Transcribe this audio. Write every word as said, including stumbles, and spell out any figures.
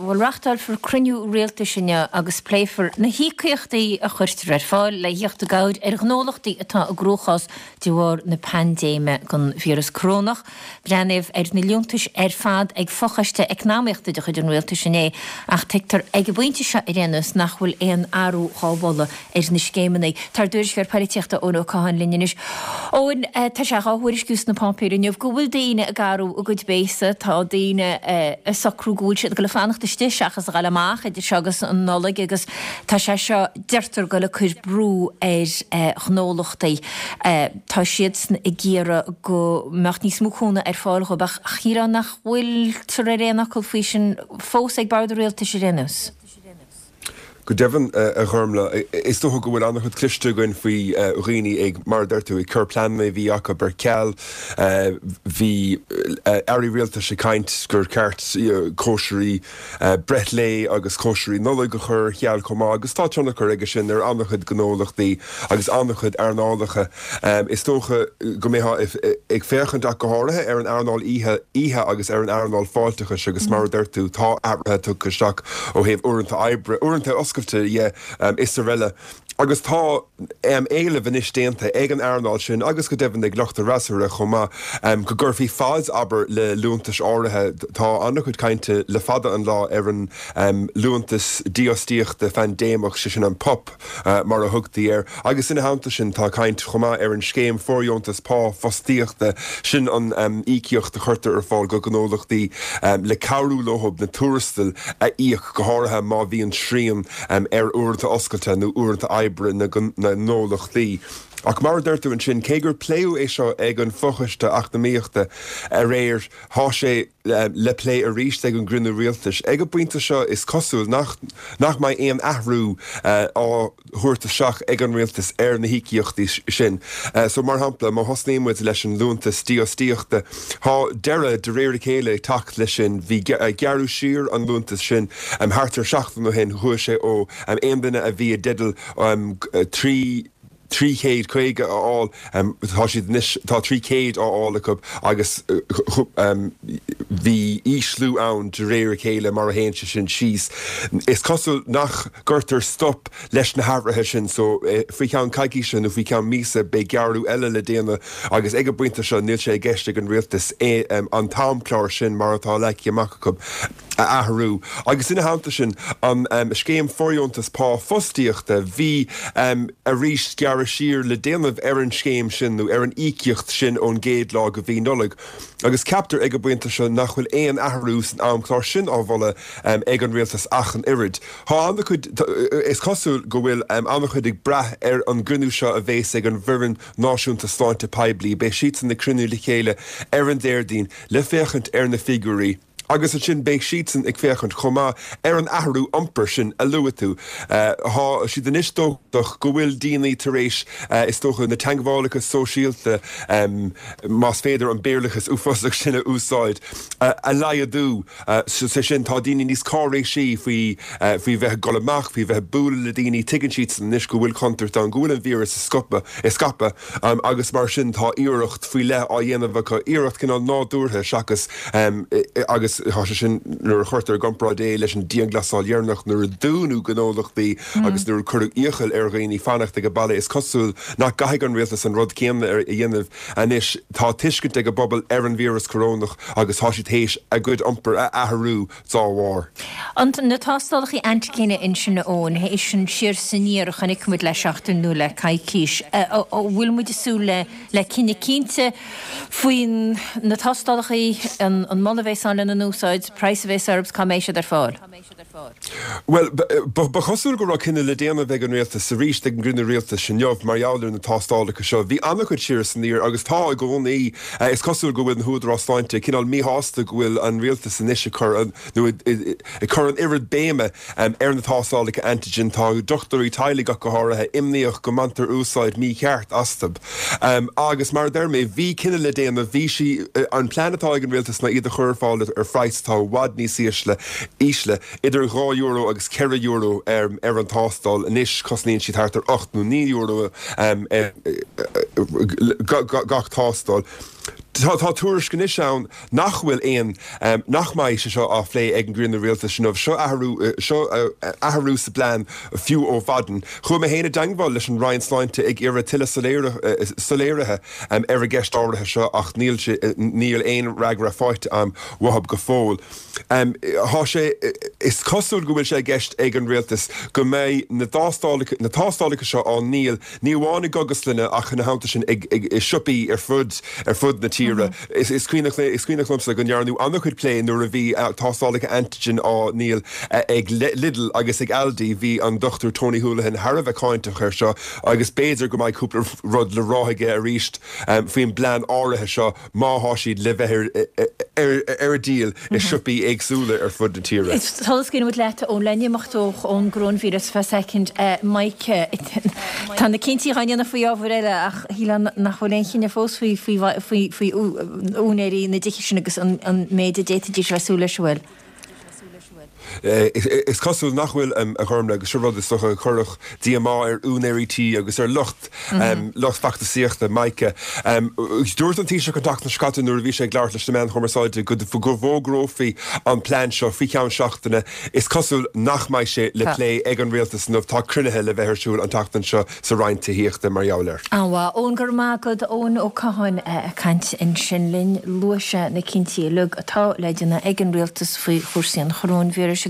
bhfuil rachtal for cruniú réalta sinne agus pléifar na hícíochtaí a chuirtar ar fáil le híocht a gaid ar gnólachtaí atá a gróchas dúhar na pandéime gon vírus crónach. Breanibh ar na leontais ar fad ag fochaiste economiachta de chud an réalta sinné ach teictar ag bhainte se i réanus nach bhfuil éon áú chábhla ar na scémanna. Tar dúirs gur pariteachta ónó cáhan linneis. Óin tá se áhuiris gús na pampéirniuh go bhfuil daine a garú a gud bésa tá daine a sacrúgúil siad go le fannachta stiiseachas a gal amach idir segus an nolig agus tá sé seo deirtar go le chuir brú ar gnólachtaí. Tá siad i ggéire go mecht níos múchúna ar fáil go bach chiara nach bhfuil tar réanach go faoi sin fós ag bard réalta sé réanús. Go Devon a chumla is toch go bhfuil annach chud cliste goin faoi rií ag mar d'irtu i chur plan mé bhí acha ber ceall bhí airí réalta sé caint gur ceart cóisirí breth lé agus cóisirí nula go chur cheall comá agus tá teanna chur aige sin ar annach chud gnólachtaí agus annach chud arnálacha. Is tócha go mé ag féchant a go háirithe ar an arnáil ihe ihe agus ar an arnáil fáiltecha agus mar d'irtu tá abrathe tu goisteach ó héobh uaireanta ebre uaireanta yeah, um, Israel. Agus tá um, éile bhanis déanta ag an airnáil sin agus go deban ag leachta rasúra chumá um, go gurfií fád aber le luúntas áirithe tá annach chud cainte le fada an lá ar an um, luúntas diostíochta fan déamach sin an pop uh, mar a thugtaí ar. Agus ina háanta sin tá caint chumá ar an scéim fóríontas pá fostíochta sin an um, íciocht a chuirtar ar fáil go gnólachtaí um, le cabhrú lothb na túrastal a íoch go háirithe má bhí an sríam um, ar uaireanta oscailte nó uaireanta na nólachtaí. Ach mar d'irtu an sin cé gur pléú é seo ag an fochaiste ach na míochta a réir há sé le plé a ríist ag an grunú rialtas. Ag go buinte seo is cosúil nach nach mai éon ahrú á thuirta seach ag an rialtas ar na híciochtaí sin. So mar hampla má hosnéimmuid leis an lúntas diostíochta há deire de réir chéile tacht leis sin bhí gearú siar an lúntas sin am hartar seachtain nó hen thuair sé ó am éon duine a bhí a dedal trí trí chéad chuige áil tá siad tá trí céad áil acu agus bhí íslú ann de réir chéile mar a héintse sin síos. Is cosúil nach gurtar stop leis na habrathe sin so fao ceann caiicí sin nó fao ceann mísa be gearú eile le déana agus ag go buinte se níl sé gceiste an rialtas an táimchláir sin mar atá le amach acu a ahrú. Agus ina háanta sin an scéim fóríontas pá fostíochta bhí a ríist gear siar le déanamh ar an scéim sin nó ar an íciocht sin ón géad lá go bhí nolig. Agus captar ag go buinte se nach bhfuil éon ahrús an amchlár sin ábhla um, ag an rialtas ach an irid. Tá anna chud is cosúil go bhfuil um, anna chud ag brath ar an grunú seo a bhés ag an bhirn náisiúnta sláinte peblií, be siad san na crunú le chéile ar an déirdín le féchant ar na figurí. Agus a sin beag sísan ag féchant chomá ar an ahrú ampur sin a luú. Há si den istóch go bhfuil daoine tar éis is tócha na teanghálachas sóisialta más féidir an béirlachas uafosach sinna úsáid a laiadú sé sin tá daoine níos cáréis sí faoi bheith go amach, faoi bheith búla le daoine tuigeann siad san níos go bhfuil contart an gúil an víras is scapa agus mar sin tá iirecht faoi le á dhéanamh go iirecht cinál nádúrtha seachas agus há sin nuair chuirtar gompra dé leis an díon glasáil dhearnach nuair a dúnú gnólachtaí agus nuair chuirg íochail ar ghaoine fannachta go bailile is cosúil nach gaithigh an rialtas an rud céanna ar i dhéanamh anis tá tuiscint ag go bobbal ar an vírus corónach agus há si tééis a gcuid ampur a ahrú dámhar. An na tástálachaí anticéine in sinna ón hééis sin siar saníar chanig muid le seachtain nó le caiicís ó bhfuil muid isú le le cinenne cínte faoin na tástálachaí an molavéis an na úsáid price of serbs caméise ar fáil. Well, ba chosúil go ra cinenne le déanana bheith an réaltas sa ríist ag an grunne réaltas sin neamh marall na tástálacha seo. Bhí annach chud siar san níor agus tá go bhnaí is cosúil go bhfuil an húdrástáinte cinál mí hásta go bhfuil an réaltas san isise chur an nó i chur an irid béime ar na tástálacha antigen tá dochtarí tailige go háirithe imníoch go mantar úsáid mí ceart astab. Agus mar dermé bhí cinenne le déanana bhí si an planetá ag an réaltas na iad a churfáil ar freight tá wad níos ísle ísle idir rá euro agus ceir euro ar ar an tástal inis cosníonn siad thart ar acht nó ní euro gach tástal. Tá túris gan seán nachhfuil éon nach mai se seo á lé ag an grúna réalta sin seo aharú sa plan fiú ó fadan. Chum a héna dangháil leis an Ryan Sláinte ag ar a tiile soléirethe ar a gceist áirithe seo ach níl éon ragra fáit am wahab go fóil. Tá sé is cosúil go bhfuil sé gceist ag an réaltas go méid na tástálacha seo an níl níháinna gogus linne ach na háanta sin ag siúpaí ar fud ar fud na tíre. Is cuioinelumsa go nearnú annach chud léin nuair a bhí tástálacha antigen á níl ag Lidl agus ag Aldi bhí an dochtú Tony Houlihan Harbh cáinte chuir seo agus béidir go mbeidh cúpla rud le ráige a ríist faoin blean áirithe seo máthásíd le bheithir ar a díal is siúpaí agsúla ar fud na tíre. Tálas cin bhfuil leta ó lenneachtóch ón grónvírus fe second Mike tá na cinntíí chaine na faoi ábhar eile ach híle nach choléon chinine fós faoi únéirí na dici sin agus an méide déta dí rasúla seúil. Is cosúil nachhfuil a chum le siúrad is socha chorach D M A ar únéirití agus ar lucht lucht factasíochta Maice. Dúirt an tí se contact na scatú nuair a bhí sé gglair leis na men chumaráide go go bhógrófií an plán seo fi ceann seachtainna is cosúil nach mai sé le lé ag an réaltas nó tá crunethe le bheithirsúil an tatan seo sa roiinte híochta mar jaler. Anhá ón gur mágad ón ó caáin a cant in sin linn luise na cinntíí lug atá leidirna ag an réaltas faoi chósaí an chrónvíris